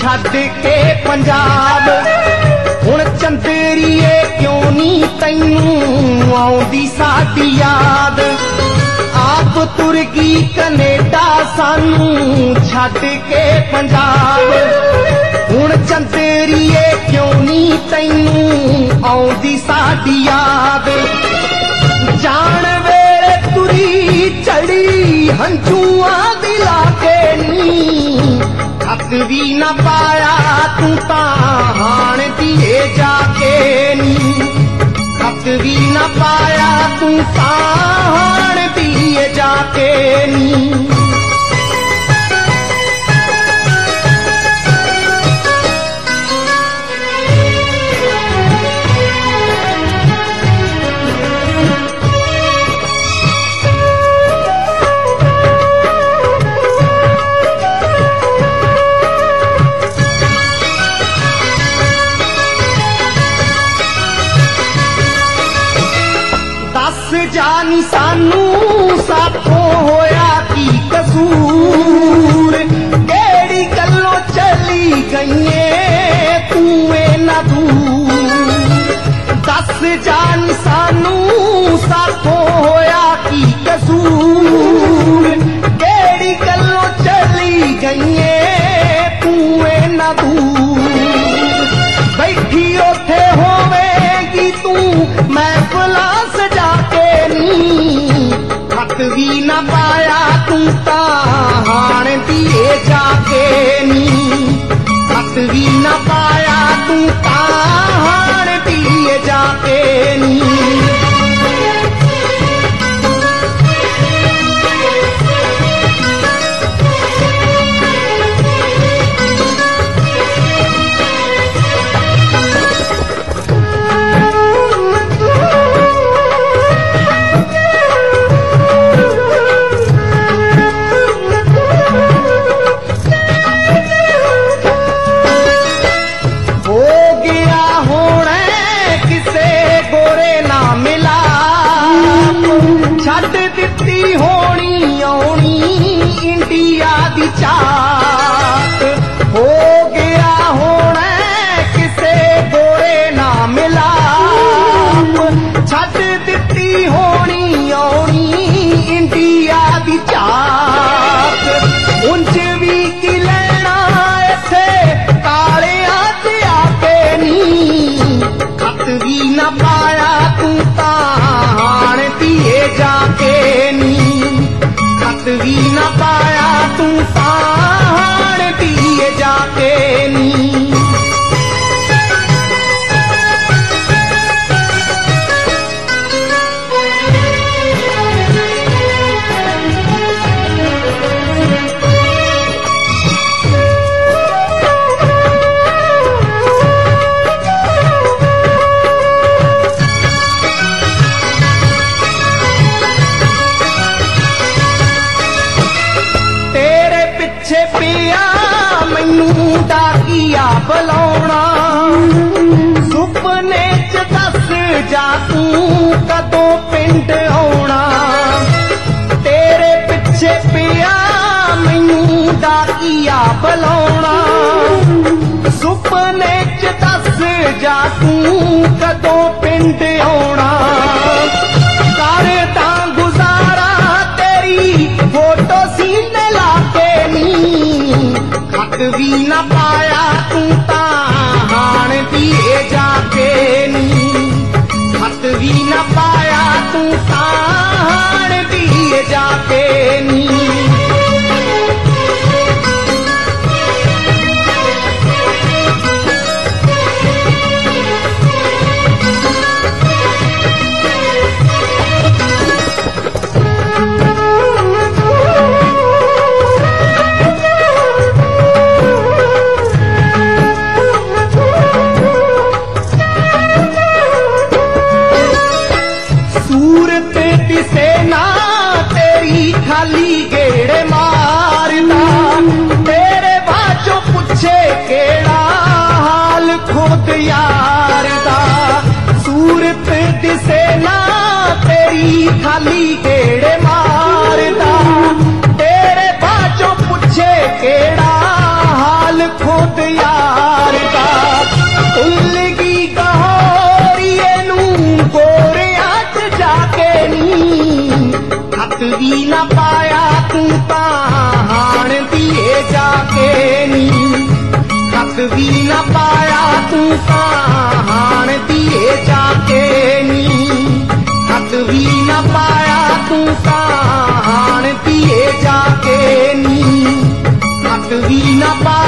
छड्ड के पंजाब हुण चंदरीए क्यों नी तैनूं आउंदी साडी याद। आप तुर गई कनेडा सानूं छड्ड के पंजाब हुण चंदरीए क्यों नी तैनूं आउंदी साडी याद। जान वेले तुरी चढ़ी हंझूआं दिला के नी हक भी न पाया तू तां हाण दिए जाके नी हक भी न पाया तू तां हाण दिए जाके नी। जानी सानू साथों होया की कसूर केड़ी गल्लों चली गईए तू ना दूर। दस जानी सानू साथों होया की कसूर केड़ी गल्लों चली गईए तू ना दूर। बैठी उथे होवेगी तू महफिलां सजा हक भी न पाया तू तां हाण दिए जाके नी हक भी न पाया तू तां हाण दिए जाके नी। होनी आउनी इंडिया दी चाट हो गया होना किसे गोरे ना मिला छड्ड दित्ती होनी आउनी इंडिया दी चाट। उंज भी की लेना इथे काले ते आके नी खत भी ना पाया तू तां हाण दिए जाके नी हक भी न पाया तू तां हाण दिए जाके नी। पिया मैनू डाकिया बुलाउणा सुपने च दस जा तू कदों पिंड आउणा। तेरे पिछे पिया मैनू डाकिया बुलाउणा सुपने च दस जा तू कदों पिंड आउणा। करदा गुजारा तेरी फोटो सीने लाके हक भी न पाया तू तां हाण दिए जाके नी हक भी न पाया तू तां हाण दिए जाके नी। खाली गेड़े मारदा तेरे बाचों पुछे केड़ा हाल खुद यार दा। सूरत दिसे ना तेरी खाली गेड़े मारदा तेरे बाचों पुछे केड़ा हाल खुद मोहब्बत यार दा भुल गई गहोरीए नूं गोरियां च जाके नी खत भी ना पाया तू तां हाण दिए जाके नी खत भी ना पाया तू तां हाण दिए जाके नी खत भी ना पाया तू तां हाण दिए जाके नी खत भी ना पाया